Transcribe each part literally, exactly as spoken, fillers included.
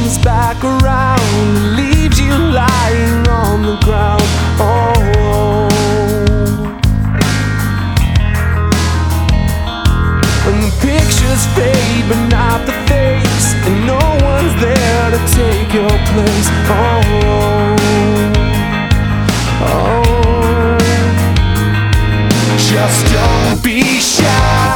comes back around and leaves you lying on the ground. Oh, and the pictures fade but not the face, and no one's there to take your place. Oh, oh, just don't be shy.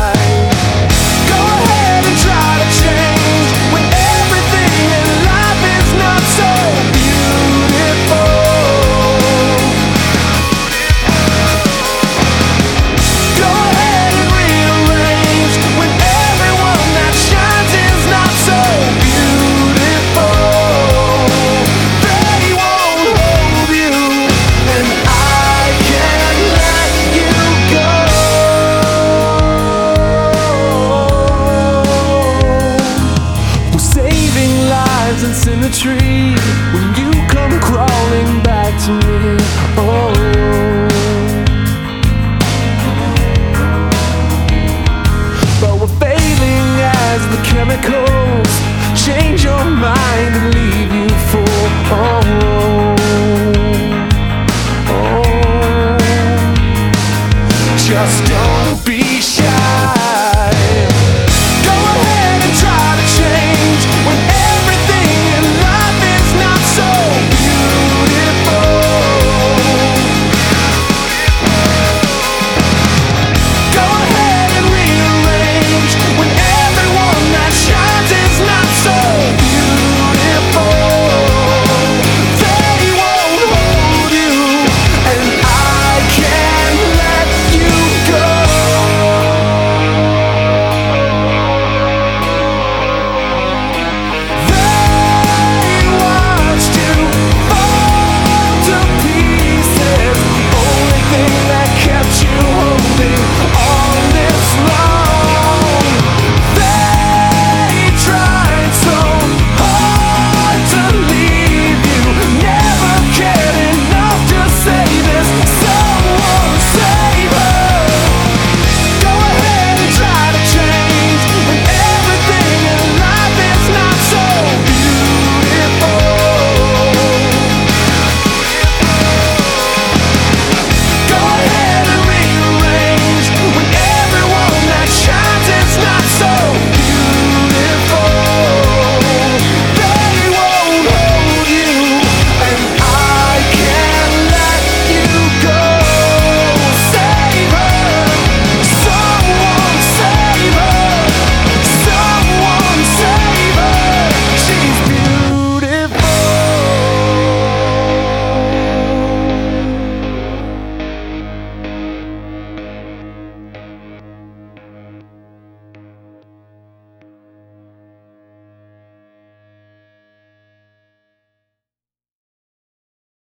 And symmetry when you come crawling back to me. Oh, but we're failing as the chemicals change your mind.